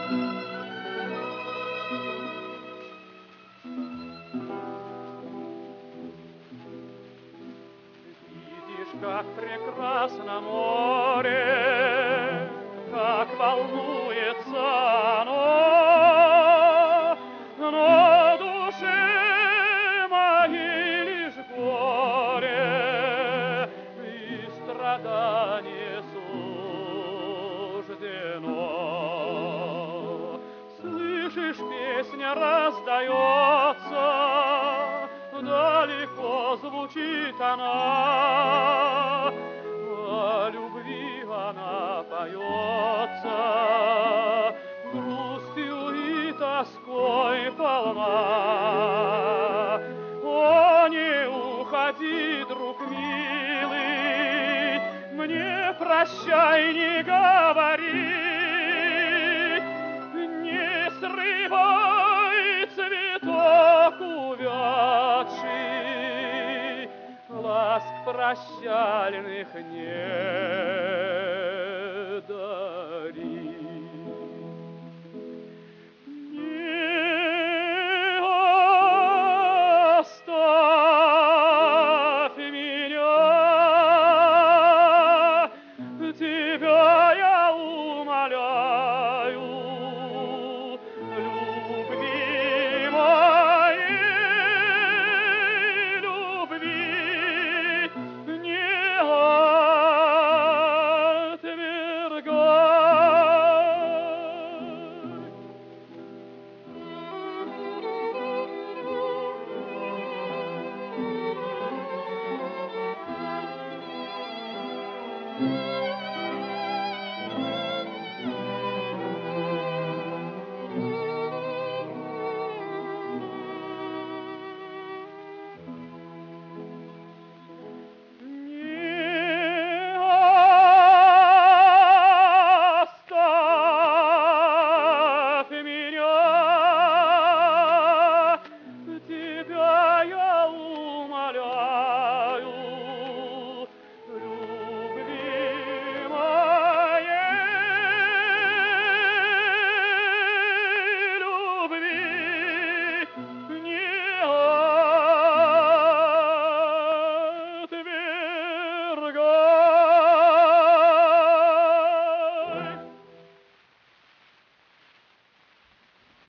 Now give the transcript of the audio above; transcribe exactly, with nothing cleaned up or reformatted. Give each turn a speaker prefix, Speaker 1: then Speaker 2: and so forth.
Speaker 1: Как прекрасно море, как волнуется оно, но душе моей лишь горе и страдание суждено. Слышишь, песня раздается, далеко звучит она, о любви она поется, грустью и тоской полна. О, не уходи, друг милый, мне прощай не говори, не срывай цветок увядший, ласк прощальных нет.